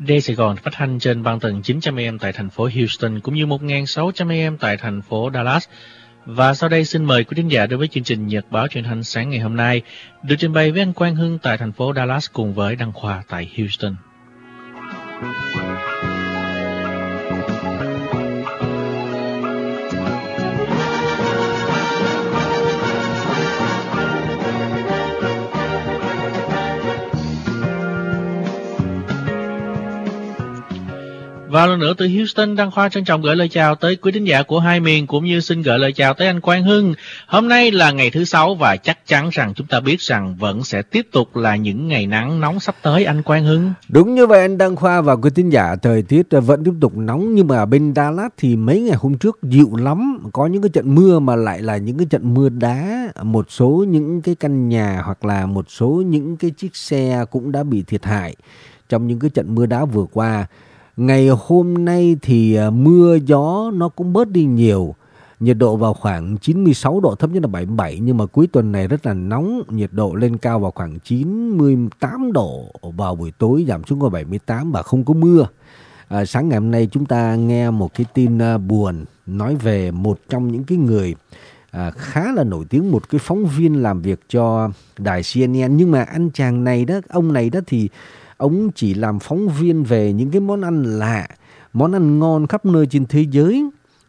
Đê Sài Gòn phát thanh trên băng tần 900 AM tại thành phố Houston cũng như 1600 AM tại thành phố Dallas. Và sau đây xin mời quý thính giả đến với chương trình Nhật báo truyền thanh sáng ngày hôm nay, được trình bày với anh Quang Hưng tại thành phố Dallas cùng với Đăng Khoa tại Houston. Và lần nữa từ Houston, Đăng Khoa trân trọng gửi lời chào tới quý thính giả của hai miền, cũng như xin gửi lời chào tới anh Quang Hưng. Hôm nay là ngày thứ Sáu và chắc chắn rằng chúng ta biết rằng vẫn sẽ tiếp tục là những ngày nắng nóng sắp tới, anh Quang Hưng. Đúng như vậy anh Đăng Khoa và quý thính giả, thời tiết vẫn tiếp tục nóng, nhưng mà bên Dallas thì mấy ngày hôm trước dịu lắm, có những cái trận mưa mà lại là những cái trận mưa đá, một số những cái căn nhà hoặc là một số những cái chiếc xe cũng đã bị thiệt hại trong những cái trận mưa đá vừa qua. Ngày hôm nay thì mưa gió nó cũng bớt đi nhiều. Nhiệt độ vào khoảng 96 độ, thấp nhất là 77. Nhưng mà cuối tuần này rất là nóng. Nhiệt độ lên cao vào khoảng 98 độ vào buổi tối, giảm xuống còn 78 và không có mưa. Sáng ngày hôm nay chúng ta nghe một cái tin buồn nói về một trong những cái người khá là nổi tiếng, một cái phóng viên làm việc cho đài CNN. Nhưng mà anh chàng này đó, ông này đó thì ông chỉ làm phóng viên về những cái món ăn lạ, món ăn ngon khắp nơi trên thế giới.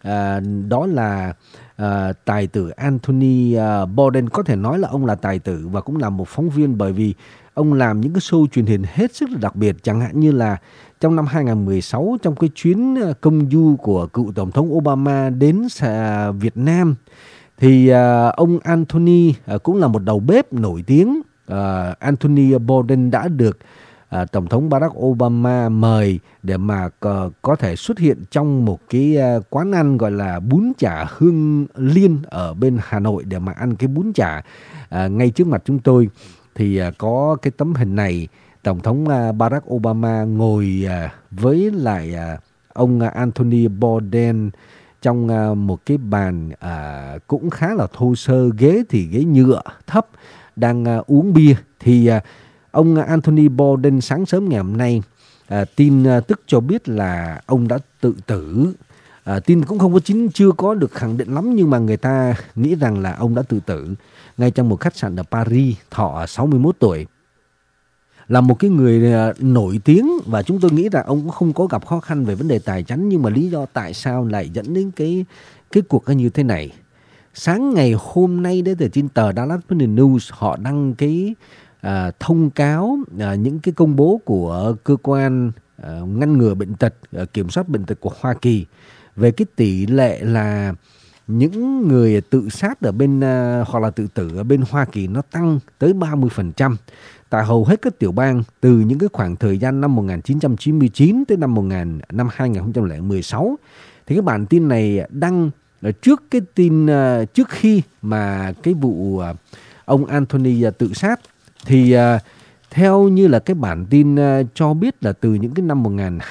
Đó là tài tử Anthony Bourdain. Có thể nói là ông là tài tử và cũng là một phóng viên, bởi vì ông làm những cái show truyền hình hết sức là đặc biệt. Chẳng hạn như là trong năm 2016, trong cái chuyến công du của cựu Tổng thống Obama đến Việt Nam, thì ông Anthony cũng là một đầu bếp nổi tiếng. Anthony Bourdain đã được Tổng thống Barack Obama mời để mà có thể xuất hiện trong một cái quán ăn gọi là bún chả Hương Liên ở bên Hà Nội để mà ăn cái bún chả. Ngay trước mặt chúng tôi thì có cái tấm hình này, Tổng thống Barack Obama ngồi với lại ông Anthony Bourdain trong một cái bàn cũng khá là thô sơ, ghế thì ghế nhựa thấp, đang uống bia. Thì ông Anthony Bourdain sáng sớm ngày hôm nay tin tức cho biết là ông đã tự tử. Tin cũng không có chưa có được khẳng định lắm, nhưng mà người ta nghĩ rằng là ông đã tự tử ngay trong một khách sạn ở Paris, thọ 61 tuổi. Là một cái người nổi tiếng và chúng tôi nghĩ rằng ông cũng không có gặp khó khăn về vấn đề tài chính, nhưng mà lý do tại sao lại dẫn đến cái cuộc như thế này. Sáng ngày hôm nay đấy, từ trên tờ Dallas Morning News họ đăng cái thông cáo, những cái công bố của cơ quan ngăn ngừa bệnh tật, kiểm soát bệnh tật của Hoa Kỳ về cái tỷ lệ là những người tự sát ở bên hoặc là tự tử ở bên Hoa Kỳ nó tăng tới 30% tại hầu hết các tiểu bang từ những cái khoảng thời gian năm 1999 tới năm 2016. Thì cái bản tin này đăng trước cái tin trước khi mà cái vụ ông Anthony tự sát. Thì theo như là cái bản tin cho biết là từ những cái năm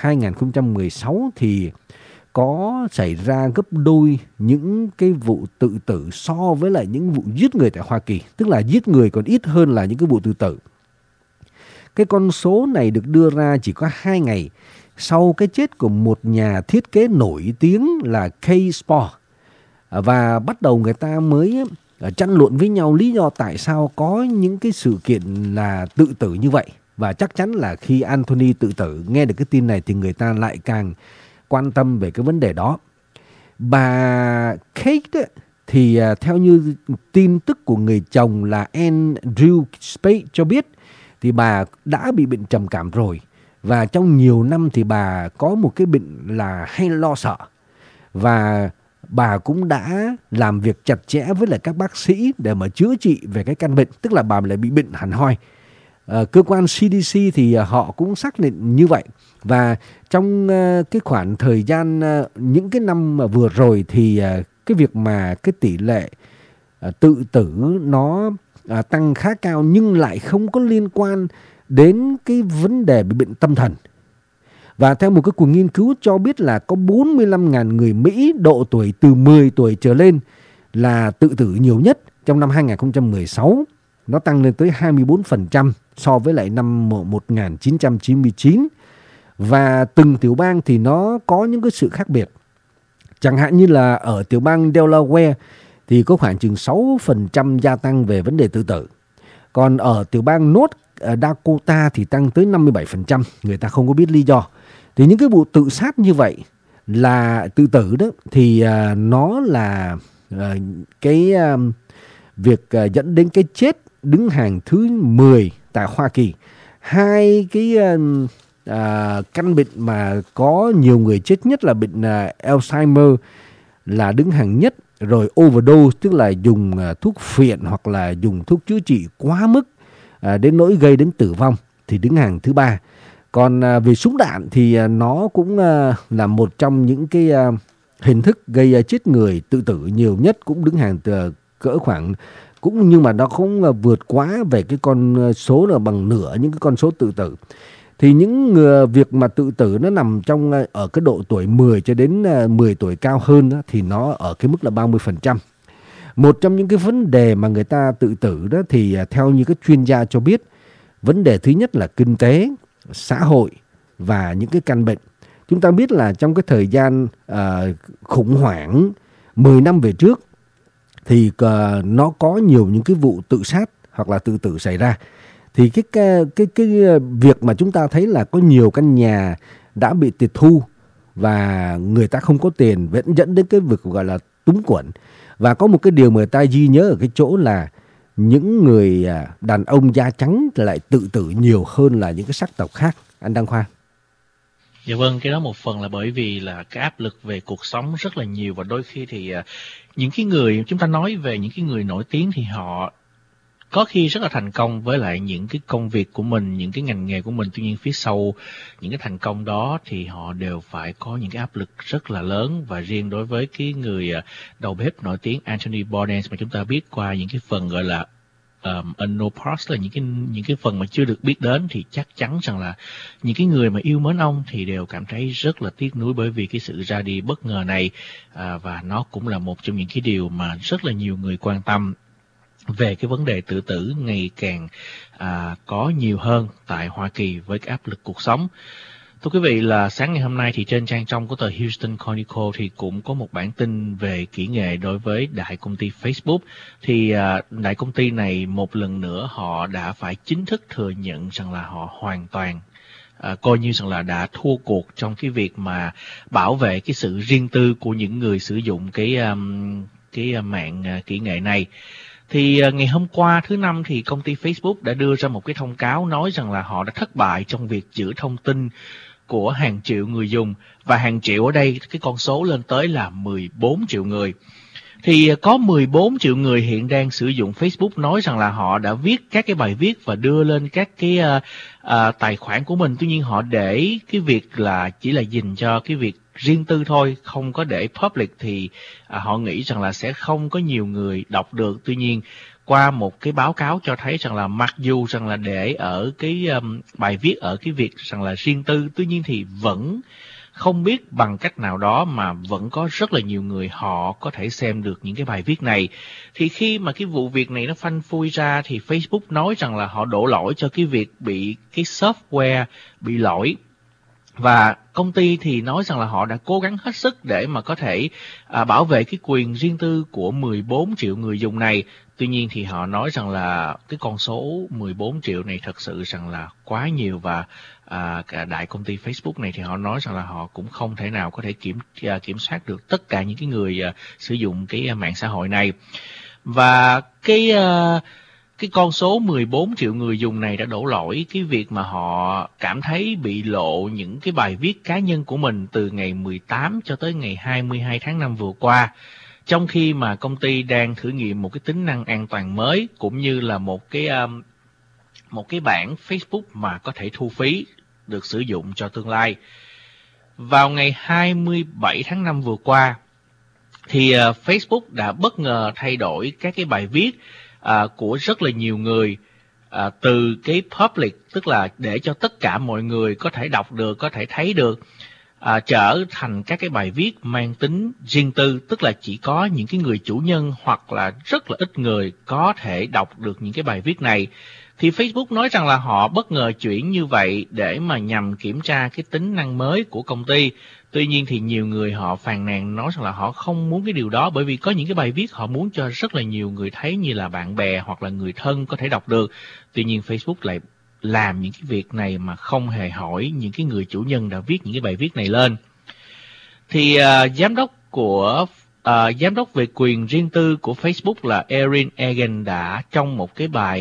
2016 thì có xảy ra gấp đôi những cái vụ tự tử so với lại những vụ giết người tại Hoa Kỳ. Tức là giết người còn ít hơn là những cái vụ tự tử. Cái con số này được đưa ra chỉ có 2 ngày sau cái chết của một nhà thiết kế nổi tiếng là Kay Sport. Và bắt đầu người ta mới tranh luận với nhau lý do tại sao có những cái sự kiện là tự tử như vậy. Và chắc chắn là khi Anthony tự tử, nghe được cái tin này thì người ta lại càng quan tâm về cái vấn đề đó. Bà Kate thì theo như tin tức của người chồng là Andrew Spade cho biết, thì bà đã bị bệnh trầm cảm rồi. Và trong nhiều năm thì bà có một cái bệnh là hay lo sợ. Và bà cũng đã làm việc chặt chẽ với lại các bác sĩ để mà chữa trị về cái căn bệnh. Tức là bà lại bị bệnh hẳn hoi. Cơ quan CDC thì họ cũng xác định như vậy. Và trong cái khoảng thời gian những cái năm mà vừa rồi thì cái việc mà cái tỷ lệ tự tử nó tăng khá cao, nhưng lại không có liên quan đến cái vấn đề bị bệnh tâm thần. Và theo một cái cuộc nghiên cứu cho biết là có 45.000 người Mỹ độ tuổi từ 10 tuổi trở lên là tự tử nhiều nhất trong năm 2016. Nó tăng lên tới 24% so với lại năm 1999. Và từng tiểu bang thì nó có những cái sự khác biệt. Chẳng hạn như là ở tiểu bang Delaware thì có khoảng chừng 6% gia tăng về vấn đề tự tử. Còn ở tiểu bang North Dakota thì tăng tới 57%, người ta không có biết lý do. Thì những cái vụ tự sát như vậy là tự tử đó, thì nó là việc dẫn đến cái chết đứng hàng thứ 10 tại Hoa Kỳ. Hai cái căn bệnh mà có nhiều người chết nhất là bệnh Alzheimer là đứng hàng nhất, rồi overdose tức là dùng thuốc phiện hoặc là dùng thuốc chữa trị quá mức đến nỗi gây đến tử vong thì đứng hàng thứ 3. Còn về súng đạn thì nó cũng là một trong những cái hình thức gây chết người tự tử nhiều nhất, cũng đứng hàng cỡ khoảng, cũng nhưng mà nó không vượt quá về cái con số là bằng nửa những cái con số tự tử. Thì những việc mà tự tử nó nằm ở cái độ tuổi 10 cho đến 10 tuổi cao hơn đó, thì nó ở cái mức là 30%. Một trong những cái vấn đề mà người ta tự tử đó thì theo như các chuyên gia cho biết, vấn đề thứ nhất là kinh tế, xã hội và những cái căn bệnh. Chúng ta biết là trong cái thời gian khủng hoảng 10 năm về trước thì nó có nhiều những cái vụ tự sát hoặc là tự tử xảy ra. Thì cái việc mà chúng ta thấy là có nhiều căn nhà đã bị tịch thu và người ta không có tiền vẫn dẫn đến cái việc gọi là túng quẫn. Và có một cái điều mà người ta ghi nhớ ở cái chỗ là những người đàn ông da trắng lại tự tử nhiều hơn là những cái sắc tộc khác. Anh Đăng Khoa. Dạ vâng, cái đó một phần là bởi vì là cái áp lực về cuộc sống rất là nhiều, và đôi khi thì những cái người, chúng ta nói về những cái người nổi tiếng thì họ có khi rất là thành công với lại những cái công việc của mình, những cái ngành nghề của mình. Tuy nhiên phía sau những cái thành công đó thì họ đều phải có những cái áp lực rất là lớn. Và riêng đối với cái người đầu bếp nổi tiếng Anthony Bourdain mà chúng ta biết qua những cái phần gọi là unknown parts, là những cái phần mà chưa được biết đến, thì chắc chắn rằng là những cái người mà yêu mến ông thì đều cảm thấy rất là tiếc nuối bởi vì cái sự ra đi bất ngờ này. Và nó cũng là một trong những cái điều mà rất là nhiều người quan tâm về cái vấn đề tự tử ngày càng có nhiều hơn tại Hoa Kỳ với cái áp lực cuộc sống. Thưa quý vị, là sáng ngày hôm nay thì trên trang trong của tờ Houston Chronicle thì cũng có một bản tin về kỹ nghệ đối với đại công ty Facebook. Thì đại công ty này một lần nữa họ đã phải chính thức thừa nhận rằng là họ hoàn toàn coi như rằng là đã thua cuộc trong cái việc mà bảo vệ cái sự riêng tư của những người sử dụng cái mạng kỹ nghệ này. Thì ngày hôm qua thứ Năm thì công ty Facebook đã đưa ra một cái thông cáo nói rằng là họ đã thất bại trong việc giữ thông tin của hàng triệu người dùng, và hàng triệu ở đây cái con số lên tới là 14 triệu người. Thì có 14 triệu người hiện đang sử dụng Facebook nói rằng là họ đã viết các cái bài viết và đưa lên các cái tài khoản của mình. Tuy nhiên họ để cái việc là chỉ là dành cho cái việc riêng tư thôi, không có để public, thì họ nghĩ rằng là sẽ không có nhiều người đọc được. Tuy nhiên qua một cái báo cáo cho thấy rằng là mặc dù rằng là để ở cái bài viết ở cái việc rằng là riêng tư, tuy nhiên thì vẫn không biết bằng cách nào đó mà vẫn có rất là nhiều người họ có thể xem được những cái bài viết này. Thì khi mà cái vụ việc này nó phanh phui ra thì Facebook nói rằng là họ đổ lỗi cho cái việc bị cái software bị lỗi. Và công ty thì nói rằng là họ đã cố gắng hết sức để mà có thể bảo vệ cái quyền riêng tư của 14 triệu người dùng này. Tuy nhiên thì họ nói rằng là cái con số 14 triệu này thật sự rằng là quá nhiều, và cả đại công ty Facebook này thì họ nói rằng là họ cũng không thể nào có thể kiểm soát được tất cả những cái người sử dụng cái mạng xã hội này. Và cái con số 14 triệu người dùng này đã đổ lỗi cái việc mà họ cảm thấy bị lộ những cái bài viết cá nhân của mình từ ngày 18 cho tới ngày 22 tháng 5 vừa qua. Trong khi mà công ty đang thử nghiệm một cái tính năng an toàn mới, cũng như là một cái bản Facebook mà có thể thu phí được sử dụng cho tương lai. Vào ngày 27 tháng 5 vừa qua, thì Facebook đã bất ngờ thay đổi các cái bài viết của rất là nhiều người từ cái public, tức là để cho tất cả mọi người có thể đọc được, có thể thấy được. trở thành các cái bài viết mang tính riêng tư, tức là chỉ có những cái người chủ nhân hoặc là rất là ít người có thể đọc được những cái bài viết này. Thì Facebook nói rằng là họ bất ngờ chuyển như vậy để mà nhằm kiểm tra cái tính năng mới của công ty. Tuy nhiên thì nhiều người họ phàn nàn nói rằng là họ không muốn cái điều đó, bởi vì có những cái bài viết họ muốn cho rất là nhiều người thấy, như là bạn bè hoặc là người thân có thể đọc được. Tuy nhiên Facebook lại làm những cái việc này mà không hề hỏi những cái người chủ nhân đã viết những cái bài viết này lên. Thì giám đốc về quyền riêng tư của Facebook là Erin Egan đã trong một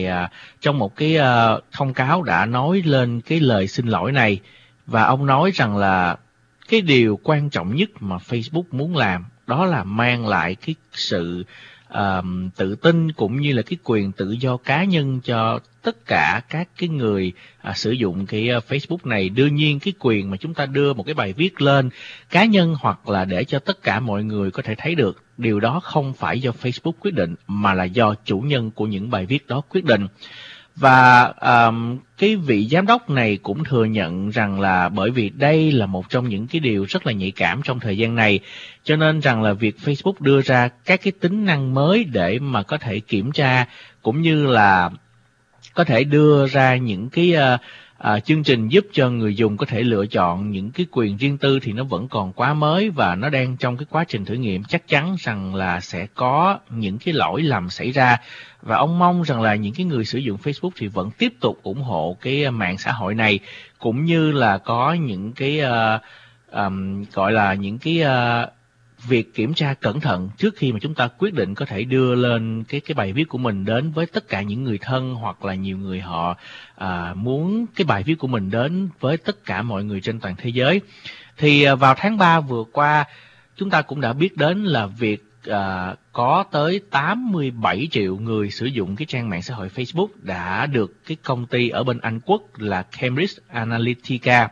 cái thông cáo đã nói lên cái lời xin lỗi này, và ông nói rằng là cái điều quan trọng nhất mà Facebook muốn làm đó là mang lại cái sự tự tin cũng như là cái quyền tự do cá nhân cho tất cả các cái người sử dụng cái Facebook này. Đương nhiên cái quyền mà chúng ta đưa một cái bài viết lên cá nhân hoặc là để cho tất cả mọi người có thể thấy được, điều đó không phải do Facebook quyết định mà là do chủ nhân của những bài viết đó quyết định. Và cái vị giám đốc này cũng thừa nhận rằng là bởi vì đây là một trong những cái điều rất là nhạy cảm trong thời gian này, cho nên rằng là việc Facebook đưa ra các cái tính năng mới để mà có thể kiểm tra cũng như là có thể đưa ra những cái chương trình giúp cho người dùng có thể lựa chọn những cái quyền riêng tư thì nó vẫn còn quá mới và nó đang trong cái quá trình thử nghiệm. Chắc chắn rằng là sẽ có những cái lỗi lầm xảy ra, và ông mong rằng là những cái người sử dụng Facebook thì vẫn tiếp tục ủng hộ cái mạng xã hội này, cũng như là có những cái gọi là những cái việc kiểm tra cẩn thận trước khi mà chúng ta quyết định có thể đưa lên cái bài viết của mình đến với tất cả những người thân, hoặc là nhiều người họ muốn cái bài viết của mình đến với tất cả mọi người trên toàn thế giới. Thì vào tháng 3 vừa qua, chúng ta cũng đã biết đến là việc có tới 87 triệu người sử dụng cái trang mạng xã hội Facebook đã được cái công ty ở bên Anh Quốc là Cambridge Analytica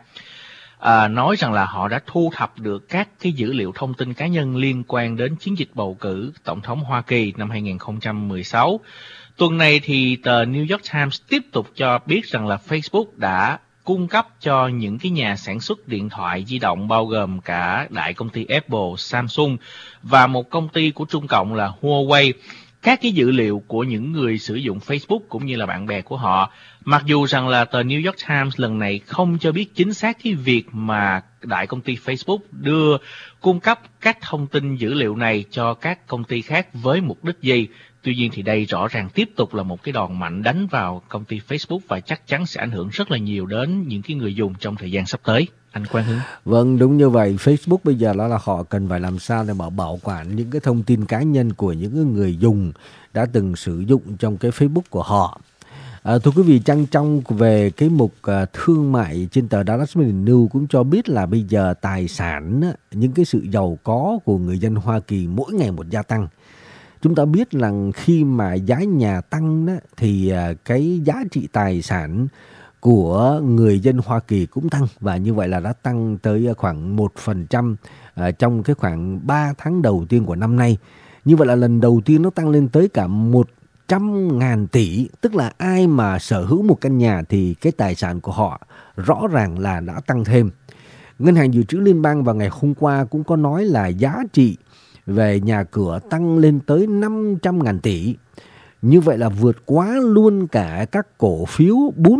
nói rằng là họ đã thu thập được các cái dữ liệu thông tin cá nhân liên quan đến chiến dịch bầu cử Tổng thống Hoa Kỳ năm 2016. Tuần này thì tờ New York Times tiếp tục cho biết rằng là Facebook đã cung cấp cho những cái nhà sản xuất điện thoại di động bao gồm cả đại công ty Apple, Samsung và một công ty của Trung Cộng là Huawei các cái dữ liệu của những người sử dụng Facebook cũng như là bạn bè của họ. Mặc dù rằng là tờ New York Times lần này không cho biết chính xác cái việc mà đại công ty Facebook cung cấp các thông tin dữ liệu này cho các công ty khác với mục đích gì. Tuy nhiên thì đây rõ ràng tiếp tục là một cái đòn mạnh đánh vào công ty Facebook và chắc chắn sẽ ảnh hưởng rất là nhiều đến những cái người dùng trong thời gian sắp tới. Anh Quang Hưng. Vâng, đúng như vậy. Facebook bây giờ là họ cần phải làm sao để bảo quản những cái thông tin cá nhân của những người dùng đã từng sử dụng trong cái Facebook của họ. Thưa quý vị, trang trong về cái mục thương mại trên tờ Dallas Morning News cũng cho biết là bây giờ tài sản, những cái sự giàu có của người dân Hoa Kỳ mỗi ngày một gia tăng. Chúng ta biết là khi mà giá nhà tăng đó, thì cái giá trị tài sản của người dân Hoa Kỳ cũng tăng, và như vậy là đã tăng tới khoảng 1% trong cái khoảng 3 tháng đầu tiên của năm nay. Như vậy là lần đầu tiên nó tăng lên tới cả 100.000 tỷ, tức là ai mà sở hữu một căn nhà thì cái tài sản của họ rõ ràng là đã tăng thêm. Ngân hàng Dự trữ Liên bang vào ngày hôm qua cũng có nói là giá trị về nhà cửa tăng lên tới 500.000 tỷ. Như vậy là vượt quá luôn cả các cổ phiếu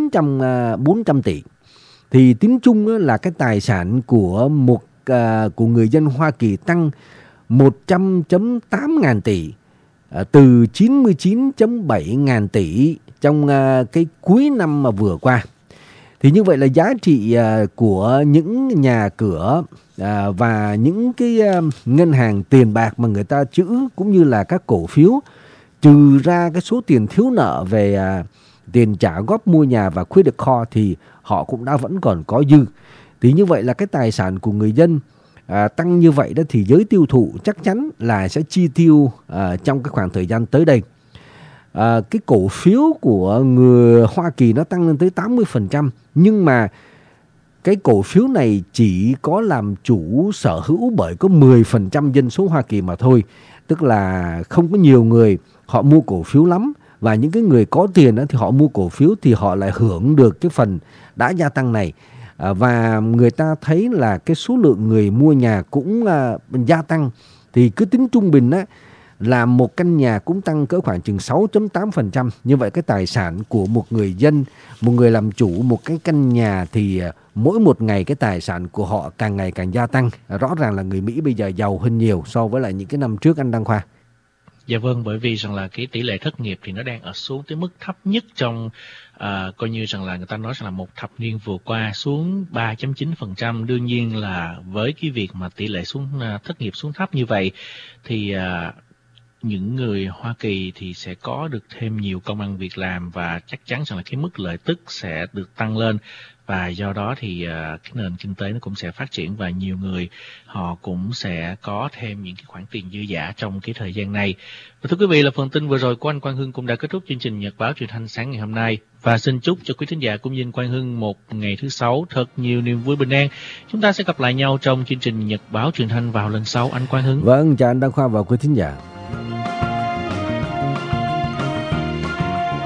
400 tỷ. Thì tính chung là cái tài sản của của người dân Hoa Kỳ tăng 100.8 ngàn tỷ, từ 99.7 ngàn tỷ trong cái cuối năm mà vừa qua. Thì như vậy là giá trị của những nhà cửa và những cái ngân hàng tiền bạc mà người ta trữ cũng như là các cổ phiếu, trừ ra cái số tiền thiếu nợ về tiền trả góp mua nhà và credit card thì họ cũng đã vẫn còn có dư. Thì như vậy là cái tài sản của người dân tăng như vậy đó thì giới tiêu thụ chắc chắn là sẽ chi tiêu trong cái khoảng thời gian tới đây. Cái cổ phiếu của người Hoa Kỳ nó tăng lên tới 80%, nhưng mà cái cổ phiếu này chỉ có làm chủ sở hữu bởi có 10% dân số Hoa Kỳ mà thôi. Tức là không có nhiều người họ mua cổ phiếu lắm, và những cái người có tiền đó thì họ mua cổ phiếu thì họ lại hưởng được cái phần đã gia tăng này. và người ta thấy là cái số lượng người mua nhà cũng gia tăng, thì cứ tính trung bình á, là một căn nhà cũng tăng cỡ khoảng chừng 6.8%. Như vậy cái tài sản của một người dân, một người làm chủ một cái căn nhà thì mỗi một ngày cái tài sản của họ càng ngày càng gia tăng. Rõ ràng là người Mỹ bây giờ giàu hơn nhiều so với lại những cái năm trước, anh Đăng Khoa. Dạ vâng, bởi vì rằng là cái tỷ lệ thất nghiệp thì nó đang ở xuống tới mức thấp nhất trong coi như rằng là người ta nói rằng là một thập niên vừa qua, xuống 3.9%. Đương nhiên là với cái việc mà tỷ lệ thất nghiệp xuống thấp như vậy thì những người Hoa Kỳ thì sẽ có được thêm nhiều công ăn việc làm, và chắc chắn rằng là cái mức lợi tức sẽ được tăng lên, và do đó thì cái nền kinh tế nó cũng sẽ phát triển, và nhiều người họ cũng sẽ có thêm những cái khoản tiền dư dả trong cái thời gian này. Và thưa quý vị, là phần tin vừa rồi của anh Quang Hưng cũng đã kết thúc chương trình Nhật báo Truyền thanh sáng ngày hôm nay, và xin chúc cho quý thính giả cũng như anh Quang Hưng một ngày thứ Sáu thật nhiều niềm vui bình an. Chúng ta sẽ gặp lại nhau trong chương trình Nhật báo Truyền thanh vào lần sau, anh Quang Hưng. Vâng, chào anh Đăng Khoa và quý thính giả.